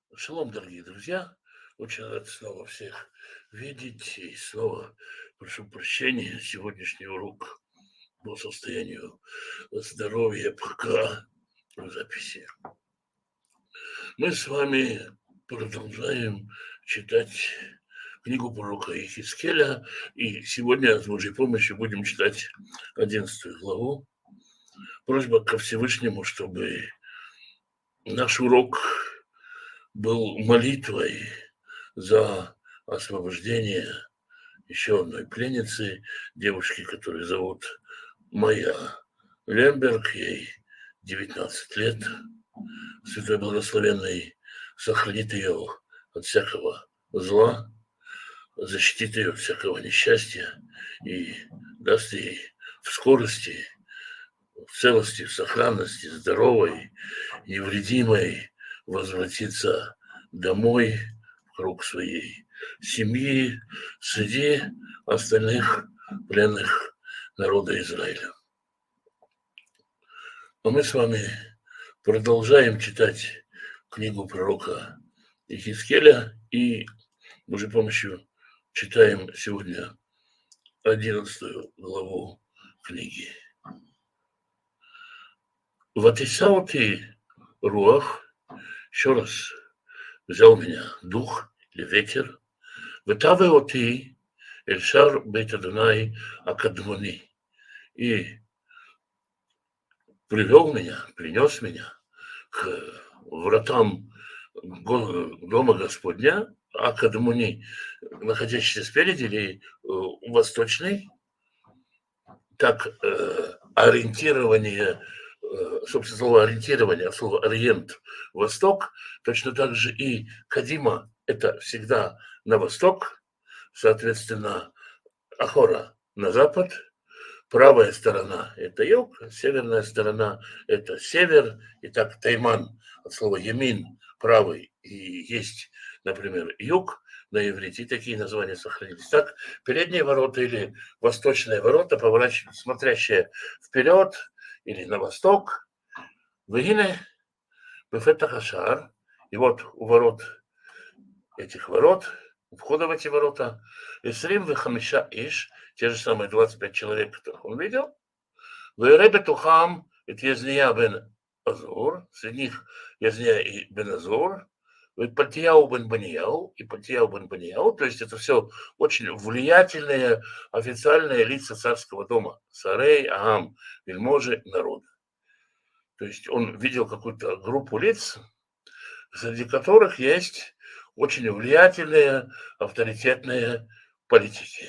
Шалом, дорогие друзья. Очень рад снова всех видеть. И снова прошу прощения. Сегодняшний урок по состоянию здоровья пока в записи. Мы с вами продолжаем читать книгу пророка Иезекииля. И сегодня с Божьей помощью будем читать 11 главу. Просьба ко Всевышнему, чтобы наш урок был молитвой за освобождение еще одной пленницы, девушки, которую зовут Майя Лемберг, ей 19 лет. Святой Благословенный сохранит ее от всякого зла, защитит ее от всякого несчастья и даст ей в скорости, в целости, в сохранности, здоровой, невредимой возвратиться домой, в круг своей семьи, среди остальных пленных народа Израиля. А мы с вами продолжаем читать книгу пророка Иезекииля и Божьей помощью читаем сегодня 11 главу книги. «Ватисаути руах», еще раз, взял меня дух или ветер, «вытаве оти эльшар бейт Адонай акадмони», и привел меня, принес меня к вратам дома Господня, акадмони, находящийся спереди или восточный, так ориентирование, собственно, слово ориентирование, слово ориент, восток, точно так же и кадима – это всегда на восток, соответственно, ахора на запад, правая сторона – это юг, северная сторона – это север, и так тайман от слова ямин – правый, и есть, например, юг на иврите, и такие названия сохранились. Так, передние ворота или восточные ворота, смотрящие вперед или на восток, вегине бефетах ашар, и вот у ворот этих ворот, у входа в эти ворота, Исрим вехамиша иш, те же самые 25 человек, которых он видел, вере бетухам et Язния бен Азур, среди них Язния и бен Азур, Пальтияу бен Банияу и Пальтияу бен Банияу, то есть это все очень влиятельные официальные лица царского дома, царей, агам, вельможи, народа. То есть он видел какую-то группу лиц, среди которых есть очень влиятельные, авторитетные политики.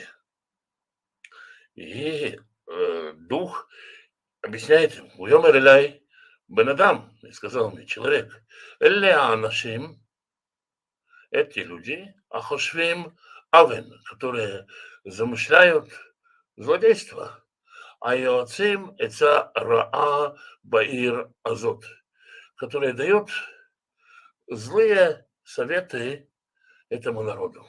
И дух объясняет, «Уйомер эляй бен-адам», сказал мне человек, «Элеа анашим», эти люди, ахошвим авен, которые замышляют злодейство, а йоацим эца раа баир азот, которые дают злые советы этому народу.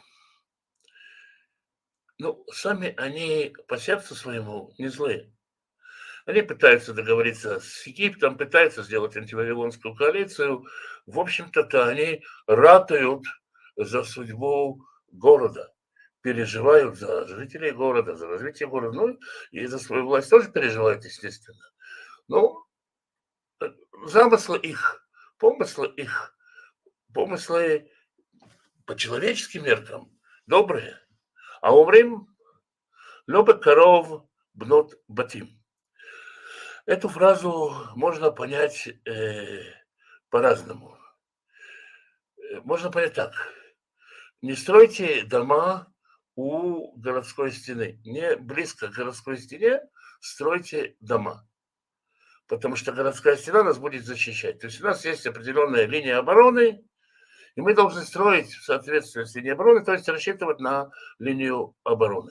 Ну, сами они по сердцу своему не злые. Они пытаются договориться с Египтом, пытаются сделать антивавилонскую коалицию. В общем-то, они ратуют за судьбу города, переживают за жителей города, за развитие города, ну и за свою власть тоже переживают, естественно. Но замыслы их, помыслы по человеческим меркам добрые, а умрим лёбе коров бнот батим. Эту фразу можно понять по-разному. Можно понять так. Не стройте дома у городской стены. Не близко к городской стене стройте дома. Потому что городская стена нас будет защищать. То есть у нас есть определенная линия обороны, и мы должны строить в соответствии с линией обороны, то есть рассчитывать на линию обороны.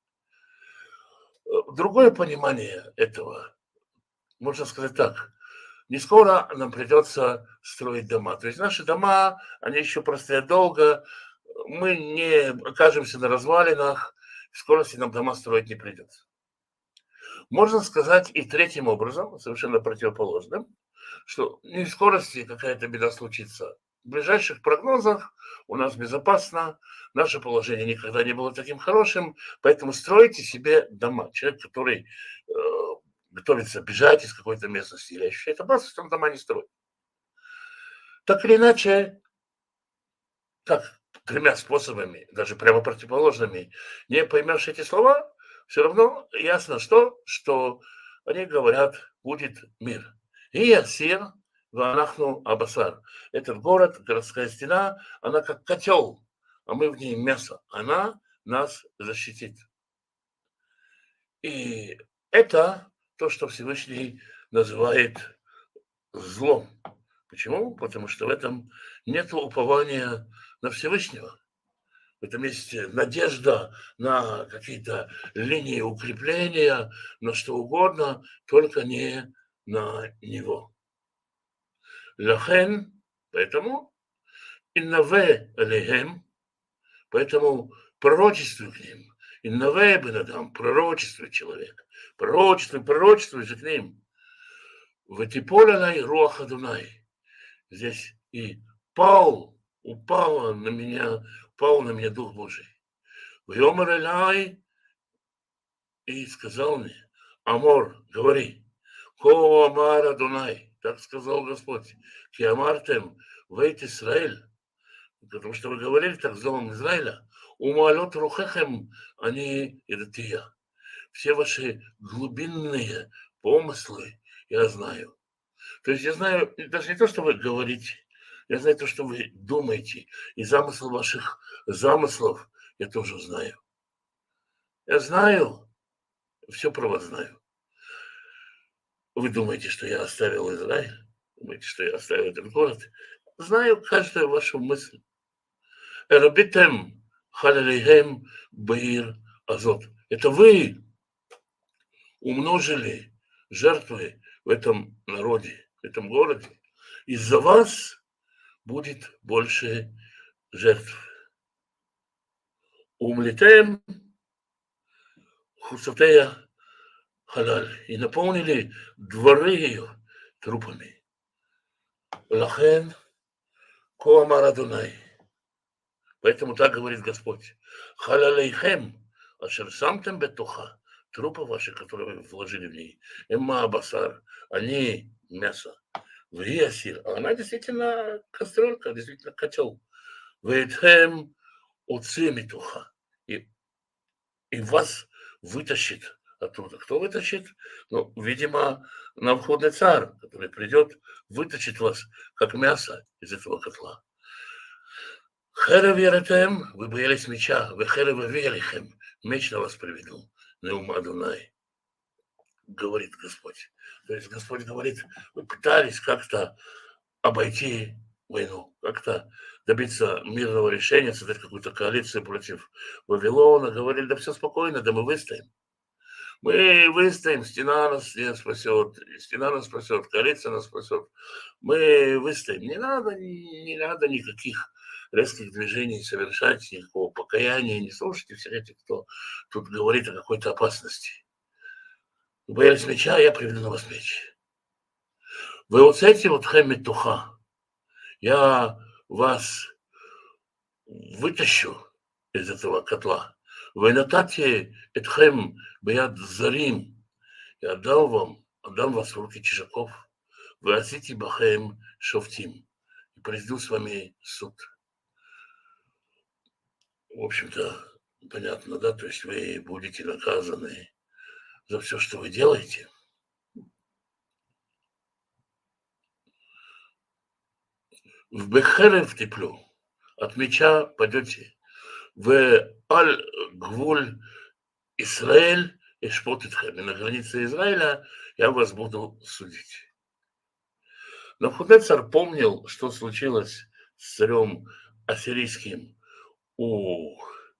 Другое понимание этого, можно сказать так, не скоро нам придется строить дома. То есть наши дома, они еще простоят долго, мы не окажемся на развалинах, в скорости нам дома строить не придется. Можно сказать и третьим образом, совершенно противоположным, что не в скорости какая-то беда случится, ближайших прогнозах у нас безопасно, наше положение никогда не было таким хорошим, поэтому стройте себе дома. Человек, который готовится бежать из какой-то местности или ощущает опасность, он дома не строит. Так или иначе, так, тремя способами, даже прямо противоположными, не поймешь эти слова, все равно ясно, что они говорят, будет мир. И ясир, ванахну абасар. Этот город, городская стена, она как котел, а мы в ней мясо. Она нас защитит. И это то, что Всевышний называет злом. Почему? Потому что в этом нет упования на Всевышнего. В этом есть надежда на какие-то линии укрепления, на что угодно, только не на него. Лахен, поэтому, иннаве алейхем, поэтому пророчествуй к ним. Иннаве бенадам, пророчествуй человек. Пророчествуй же к ним. Ватиполянай руах Адунай. Здесь и упал на меня Дух Божий. Вьомар Элай, и сказал мне, Амор, говори, Ко Амар Адунай, так сказал Господь, Ки Амартем, вейт Исраэль, потому что вы говорили так с домом Израиля, Умалот Рухехем, они идатия. Все ваши глубинные помыслы я знаю. То есть я знаю даже не то, что вы говорите, я знаю то, что вы думаете, и замысл ваших замыслов я тоже знаю. Я знаю, все про вас знаю. Вы думаете, что я оставил Израиль? Думаете, что я оставил этот город? Знаю каждую вашу мысль. Эрабитем халалейхем баир азот. Это вы умножили жертвы в этом народе, в этом городе. Из-за вас будет больше жертв. Умлетем хусатея халаль. И наполнили дворы ее трупами. Лахен коамар Адунай. Поэтому так говорит Господь. Халалейхем, ашер самтем бетуха. Трупы ваши, которые вы вложили в ней. Эмма басар. Они мясо. В Ясир. А она действительно кастрюлька, действительно котел. Вейтхем уцимитуха. И вас вытащит оттуда. Кто вытащит? Ну, видимо, Навуходоносор царь, который придет, вытащит вас, как мясо из этого котла. Херев яретем, вы боялись меча, вы херев велихем, меч на вас приведу, неум Адунай, говорит Господь. То есть Господь говорит, вы пытались как-то обойти войну, как-то добиться мирного решения, создать какую-то коалицию против Вавилона, говорили, да все спокойно, да мы выстоим. Мы выстоим, стена нас не спасет, коалиция нас спасет. Мы выстоим. Не надо никаких резких движений совершать, никакого покаяния. Не слушайте всех этих, кто тут говорит о какой-то опасности. Вы боялись меча, я приведу на вас меч. Вы вот с этим вот хэммитуха. Я вас вытащу из этого котла. Вы натате этхэм бияд зарим. Я отдам вас в руки чужаков. Вы осите бахаем шофтим. И произведу с вами суд. В общем-то, понятно, да? То есть вы будете наказаны за все, что вы делаете. В Бехерев теплю. От меча пойдете. В Аль-Гвуль Исраэль и Шпотитхэм. И на границе Израиля я вас буду судить. Навуходоносор помнил, что случилось с царем ассирийским у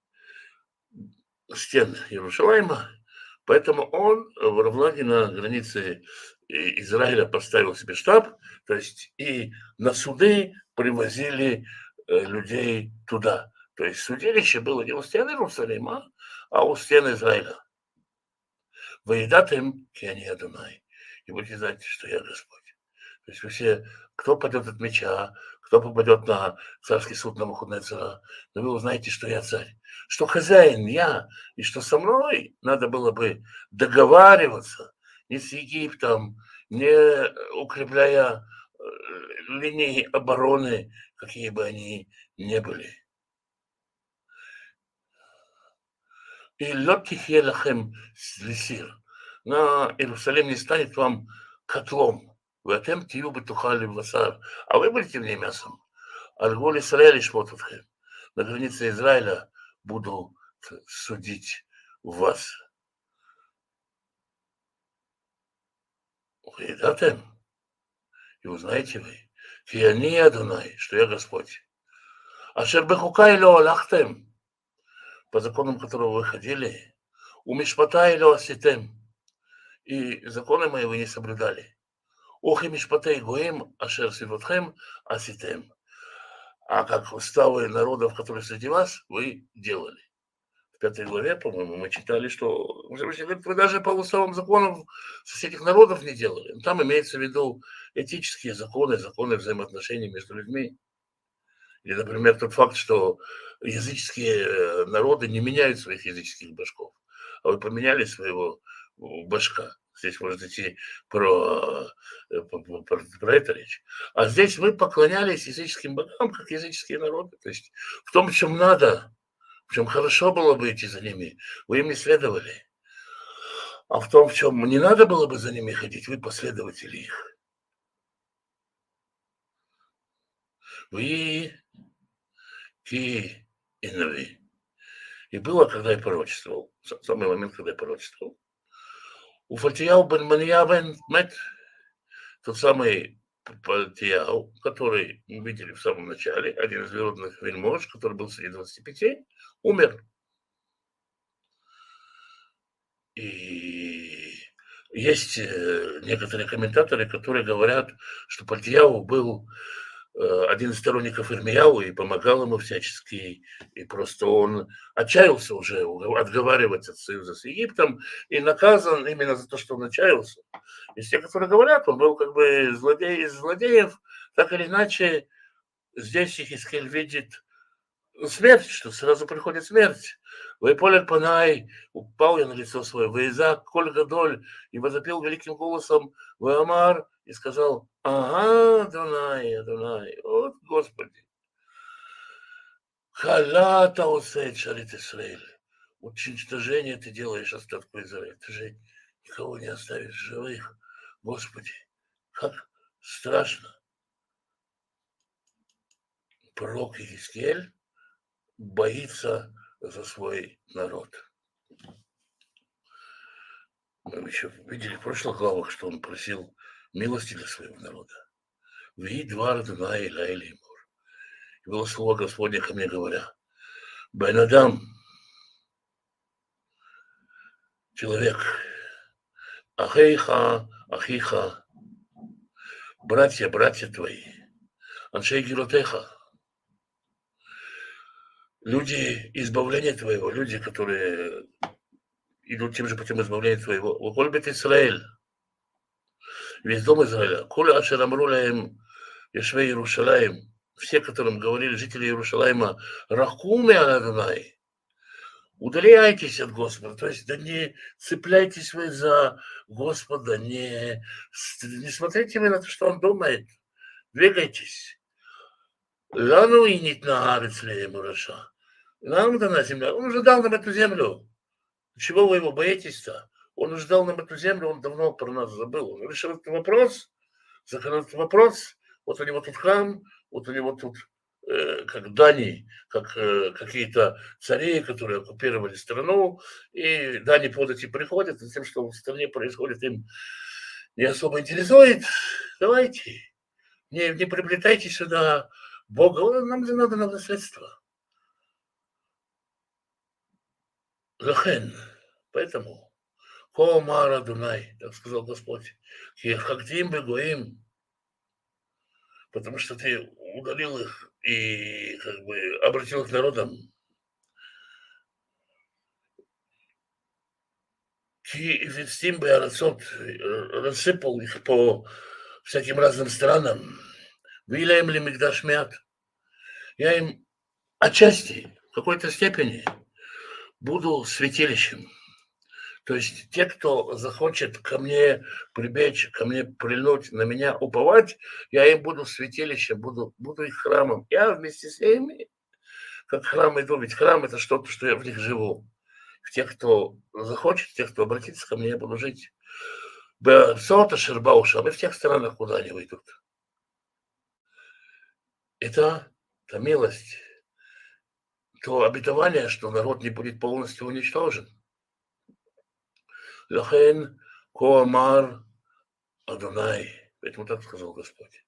стен Иерусалима, поэтому он в Равлаге на границе Израиля поставил себе штаб, то есть и на суды привозили людей туда. То есть судилище было не у стен Иерусалима, а у стен Израиля. Выедат им, ки они Адунай. И будете знать, что я Господь. То есть вы все кто пойдет от меча, кто попадет на царский суд на Навуходоносора. Но вы узнаете, что я царь, что хозяин я, и что со мной надо было бы договариваться не с Египтом, не укрепляя линии обороны, какие бы они ни были. И легких елахем лисир. На Иерусалим не станет вам котлом. Вы атем тию бетухали васар. А вы будете мне мясом. Альгуль Исраэль шмотутхем. На границе Израиля буду судить вас. Вы едатем. И узнаете вы, я не Адонай, что я Господь. Ашер бехукай ло алахтем. По законам которого вы ходили. У мишпатай ло аситем. И законы мои вы не соблюдали. Ох и мишпатей гоим, ашер сивотхем аситем. А как уставы народов, которые среди вас, вы делали. В 5 главе, по-моему, мы читали, что вы даже по уставам законов соседних народов не делали. Там имеется в виду этические законы, законы взаимоотношений между людьми. Или, например, тот факт, что языческие народы не меняют своих языческих башков, а вы поменяли своего башка. Здесь может идти про это речь. А здесь вы поклонялись языческим богам, как языческие народы. То есть в том, в чем надо, в чем хорошо было бы идти за ними, вы им не следовали. А в том, в чем не надо было бы за ними ходить, вы последователи их. Вы ки и нави. И было, когда я пророчествовал, самый момент, когда я пророчествовал. У Фальтияу бен Мания бен Мет, тот самый Фальтияу, который мы видели в самом начале, один из веродных вельмож, который был среди 25, умер. И есть некоторые комментаторы, которые говорят, что Фальтияу был один из сторонников Ирмияу и помогал ему всячески, и просто он отчаялся уже отговаривать от союза с Египтом и наказан именно за то, что он отчаялся. Есть те, которые говорят, он был как бы злодей из злодеев, так или иначе здесь Иезекииль видит смерть, что сразу приходит смерть. Вейполер Панай, упал я на лицо свое, Вейзак, Коль Гадоль, и возопил великим голосом Веамар, и сказал, ага, Адонай, Адонай, вот Господи. Халата осет шарит Исраэль. Уничтожение ты делаешь остатку Израиля. Ты же никого не оставишь живых. Господи, как страшно. Пророк Иезекииль боится за свой народ. Мы еще видели в прошлых главах, что он просил милости для своего народа. Ви двар Дна и Лаймур. И было слово Господне ко мне, говоря, Бен Адам, человек, Ахейха, Ахиха, братья твои, Аншей Гилотеха, люди избавления твоего, люди, которые идут тем же путем избавления твоего. Укольбет Исраэль, весь дом Израиля. Коля Ашер Амрулаем, Ешвей Иерушалаем, все, которым говорили жители Иерушалайма, Рахуме Адонай, удаляйтесь от Господа, то есть да не цепляйтесь вы за Господа, не смотрите вы на то, что Он думает, двигайтесь. Лану и нит на Арицле Мураша. Нам дана земля, Он уже дал нам эту землю. Чего вы его боитесь-то? Он уже дал нам эту землю, он давно про нас забыл. Он решил этот вопрос, закрыл этот вопрос. Вот у него тут храм, вот у него тут как дани, как какие-то цари, которые оккупировали страну, и дани подати приходят, и тем, что в стране происходит, им не особо интересует. Давайте, не приплетайте сюда Бога, нам же надо на наследство. Лахен, поэтому Коомара Дунай, так сказал Господь, Хактим Бегоим, потому что ты удалил их и как бы обратил их народом. Киевистим Беарацот рассыпал их по всяким разным странам. Вилаем ли мигдаш мят. Я им отчасти, в какой-то степени, буду святилищем. То есть те, кто захочет ко мне прибечь, ко мне прильнуть, на меня уповать, я им буду святилищем, буду их храмом. Я вместе с ними, как храм иду, ведь храм – это что-то, что я в них живу. В тех, кто захочет, тех, кто обратится ко мне, я буду жить. Сота Шербаушам и в тех странах, куда они выйдут. Это та милость, то обетование, что народ не будет полностью уничтожен. Лахен Коамар Адонай. Поэтому так сказал Господь.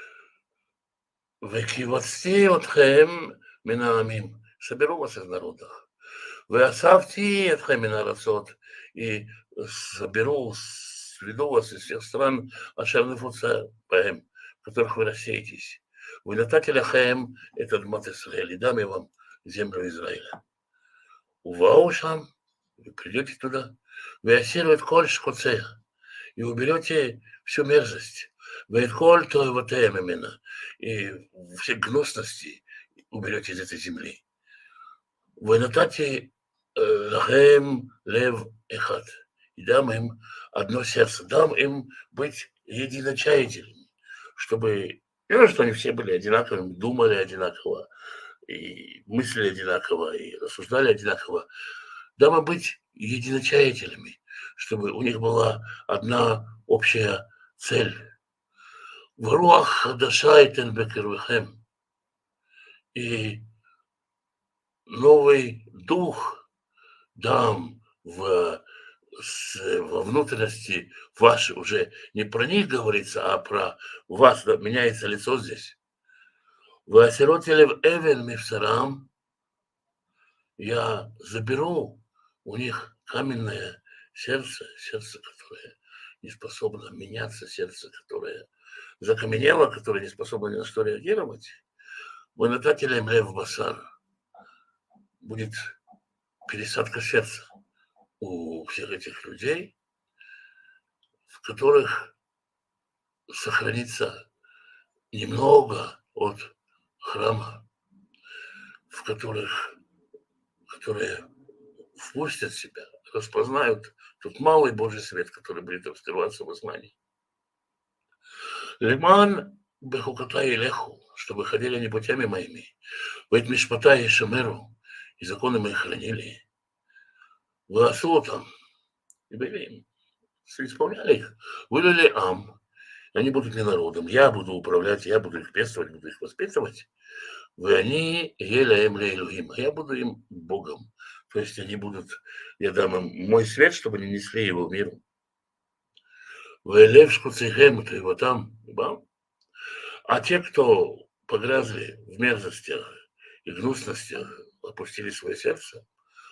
Векивацти отхем минаамим. Соберу вас из народов. Веасавти отхем минарацот. И соберу, сведу вас из всех стран, ашернефуца паем, в которых вы рассеетесь. Вы нататили хаем, это Дмат Исраэль, и дам я вам землю Израиля. Уваушам, вы придете туда, вы осирует коль шкоцея, и уберете всю мерзость. Вы коль то вот именно, и все гнусности уберете из этой земли. Вы натати лахем лев эхат, и дам им одно сердце, дам им быть единочаятельными, чтобы, не что они все были одинаковыми, думали одинаково, и мыслили одинаково, и рассуждали одинаково, дабы быть единочаятельными, чтобы у них была одна общая цель. Варуах хадашайтен бекервехем. И новый дух дам во внутренности вашей, уже не про них говорится, а про вас, да, меняется лицо здесь. Вы осиротели в Эвен Мифсарам, я заберу у них каменное сердце, которое не способно меняться, сердце, которое закаменело, которое не способно ни на что реагировать. Вы нататили им лев басар. Будет пересадка сердца у всех этих людей, в которых сохранится немного от храма, в которые впустят себя, распознают тот малый Божий свет, который будет раскрываться в знании. Лиман бехуката и леху, чтобы ходили не путями моими, ведь мишпата и шамеру, и законы мои хранили. Власу там, и были, исполняли их, вылили ам, они будут не народом, я буду управлять, я буду их пестовать, буду их воспитывать. Вы они еле им лейлуим, а я буду им Богом. То есть они будут, я дам им мой свет, чтобы они несли его миру. Вы левшку цехем, это его там, бам. А те, кто погрязли в мерзостях и гнусностях, опустили свое сердце,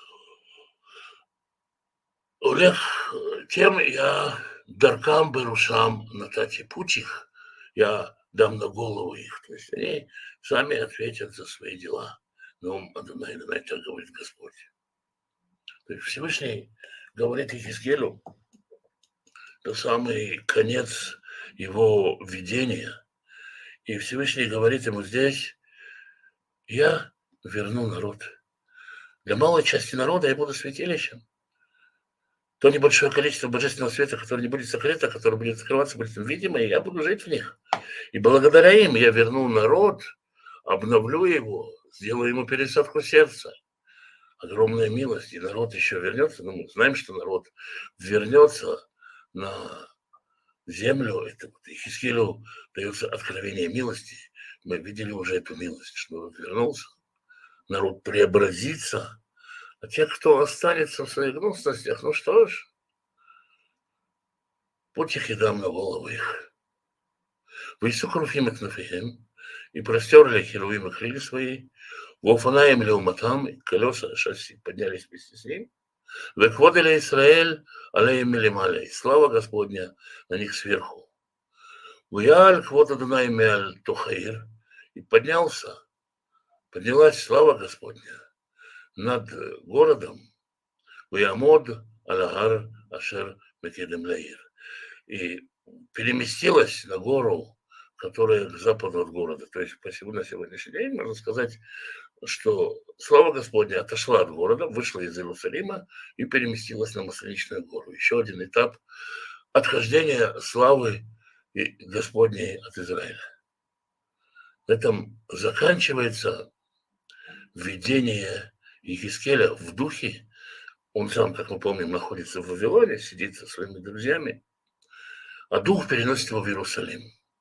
Олег, тем я даркам берушам натати пучих, я дам на голову их. То есть они сами ответят за свои дела. Но Адонай, так говорит Господь. То есть Всевышний говорит Иезекиилю, это самый конец его видения. И Всевышний говорит ему здесь, я верну народ. Для малой части народа я буду святилищем. То небольшое количество божественного света, которое не будет сокрыто, которое будет скрываться, будет видимо, и я буду жить в них. И благодаря им я верну народ, обновлю его, сделаю ему пересадку сердца. Огромная милость, и народ еще вернется. Но мы знаем, что народ вернется на землю. Это вот Иезекиилю дается откровение милости. Мы видели уже эту милость, что народ вернулся, народ преобразится. А те, кто останется в своих гнусностях, ну что ж, путь их и дам на голову их. Высу хруфим от нафихим, и простерли херувимы крылья свои, вофанаем леуматам, и колеса шасси поднялись вместе с ним. Векводили Израиль, алеем милималей, слава Господня на них сверху. Вуяль квода Дунай меаль тухаир, и поднялась слава Господня над городом, Вуямод алагар ашер мекедем лаир, и переместилась на гору, которая к западу от города. То есть на сегодняшний день можно сказать, что слава Господня отошла от города, вышла из Иерусалима и переместилась на Масличную гору. Еще один этап отхождения славы Господней от Израиля. На этом заканчивается видение Иезекииля в духе. Он сам, как мы помним, находится в Вавилоне, сидит со своими друзьями, а дух переносит его в Иерусалим.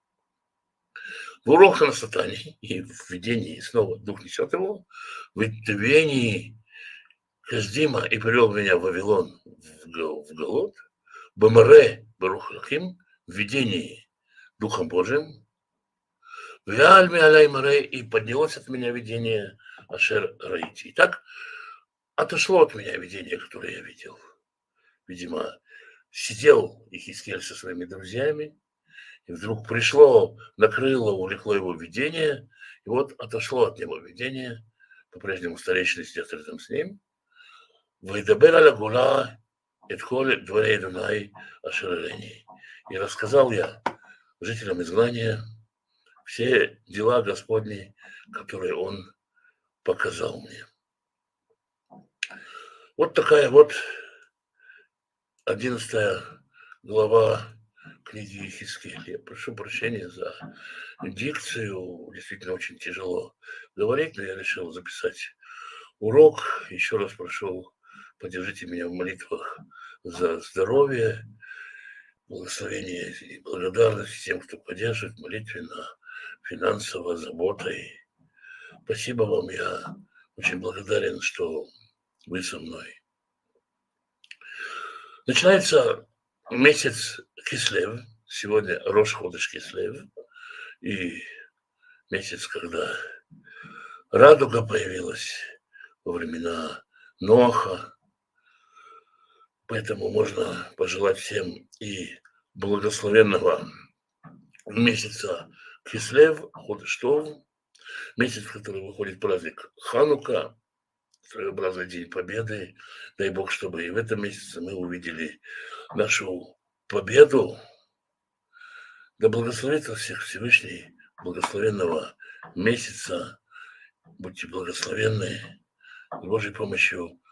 В урок на сатане и в видении снова дух несет его. В видении Каздима и привел меня в Вавилон в Галот. Бамаре Барухахим в видении Духом Божиим. Вяльми аляй маре, и поднялось от меня видение Ашер Раити. Итак, отошло от меня видение, которое я видел. Видимо, сидел Иезекииль со своими друзьями, и вдруг пришло, накрыло, увлекло его видение, и вот отошло от него видение, по-прежнему старейшины сидят рядом с ним. «Вайдабер аля гула эдхоль дворей Дунай ашерелени». И рассказал я жителям изгнания все дела Господни, которые Он показал мне. Вот такая вот 11 глава книги Иезекииля. Я прошу прощения за дикцию, действительно очень тяжело говорить, но я решил записать урок. Еще раз прошу, поддержите меня в молитвах за здоровье, благословение и благодарность тем, кто поддерживает молитвенно, финансово, заботой. Спасибо вам, я очень благодарен, что вы со мной. Начинается месяц Кислев, сегодня Рош ходеш Кислев, и месяц, когда радуга появилась во времена Ноаха, поэтому можно пожелать всем и благословенного месяца Кислев, ходеш Тов, месяц, в который выходит праздник Ханука, своеобразный День Победы. Дай Бог, чтобы и в этом месяце мы увидели нашу победу. Да благословит вас всех Всевышний, благословенного месяца. Будьте благословенны. С Божьей помощью